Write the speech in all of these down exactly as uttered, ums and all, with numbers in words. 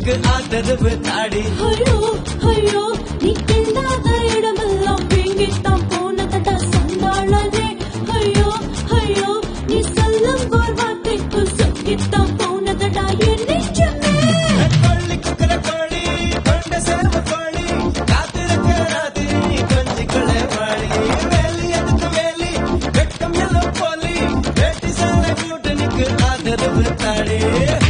நிக்கு ஆதரவு தாடி. ஐயோ ஐயோ நீ கிண்டாத இடமெல்லாம் வீங்கித்தான் போனதடா சண்டாளனே. ஐயோ ஐயோ நீ சொல்லும் ஒரு வார்த்தைக்கு சொக்கித்தான் போனதடா என் நெஞ்சமே. கொள்ளி குக்கர கோழி கொண்ட சேவ கோழி காத்திருக்க ராத்திரி கொஞ்சி கொள்ளை வாழி. வேலி எதுக்கு வேலி வெட்கம் எல்லாம் போலி வேட்டி சேலை கூட்டு நிக்கு ஆதரவு தாடி.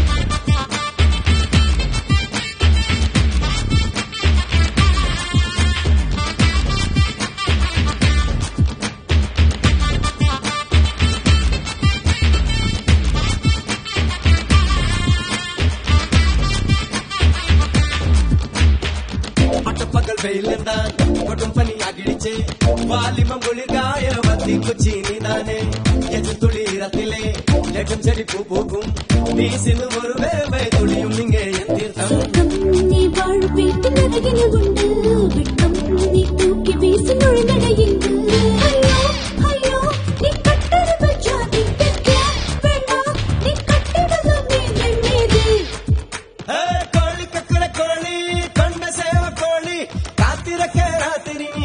பகல் வெயில்தான் கொட்டும் பனி அகிடிச்சே வாலிபம் குளிர்காய வத்தி குச்சி நீதானே. எது துளிரத்திலே லெட்டும் செடி பூ பூக்கும் நீ சிறு ஒரு வேவை துளியும் இங்கே என் தீர்த்தம். நீ வாழ் வீட்டு நரகின உண்டு விட்டம் நீ தூக்கி வீசி நுழைநடையுண்டு. ஐயோ ஐயோ நீ கட்டறுப்பு ஜாதி வேண்டாம் நீ கட்டிடலாம் நீ மீது. கோழி கக்கட கோழி கொண்ட சேவ கோழி காத்திருக்க ராத்திரி நீ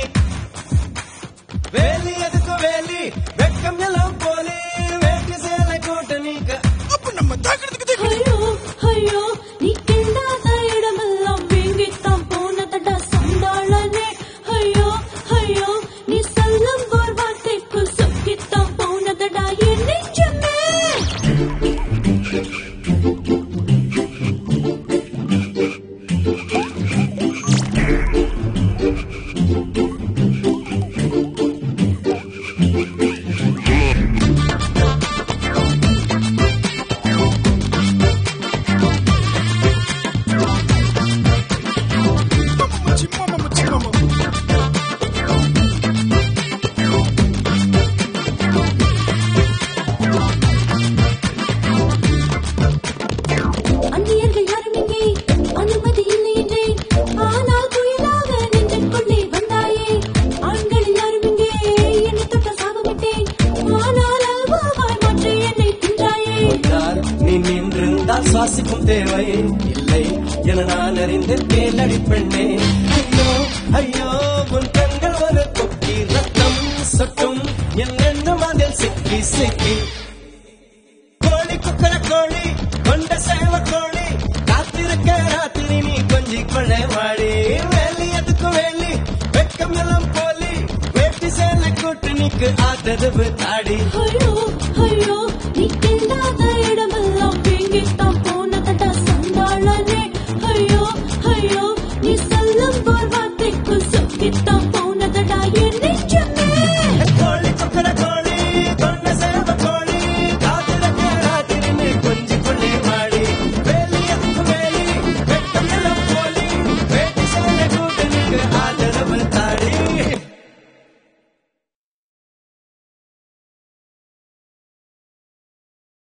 வேலி எதுக்கு வேலி வெட்கம் எல்லாம் போலி வேட்டி சேலை கூட்ட நீக்க. அப்ப நம்ம தாக்கிறதுக்கு ஐயோ ஐயோ நீ கிண்டாத இடமெல்லாம் வீங்கித்தான் போனதடா சண்டாளனே. ஐயோ ஐயோ நீ சொல்லும் ஒரு வார்த்தைக்கு சொக்கித்தான் போனதடா என் நெஞ்சமே. அந்நியர்கள் யாரும் இங்கே அனுமதி இல்லை என்றே ஆனால் புயலாக நெஞ்சுக்குள்ளே வந்தாயே. ஆண்கள் யாரும் இங்கே என்னை தொட்ட சாபமிட்டேன் ஆனால் அல்வாவாய் மாற்றி என்னை தின்றாயே. நீ நின்றிருந்தால் சுவாசிக்கும் தேவை இல்லை என நான் அறிந்த தேலடி பெண்ணே. ஐயோ ஐயோ உன் கண்கள் ஒரு கொக்கி ரத்தம் சொட்டும் என் எண்ணம் அதில் சிக்கி சிக்கி. கோழி குக்கர கோழி கொண்ட சேவ கோழி காத்திருக்க ராத்திரி நீ கொஞ்சி கொள்ளை வாடி. வேலி எதுக்கு வேலி வெட்கம் எல்லாம் போலி வேட்டி சேலை கூட்டு நிக்கு ஆதரவு தாடி. ஐயோ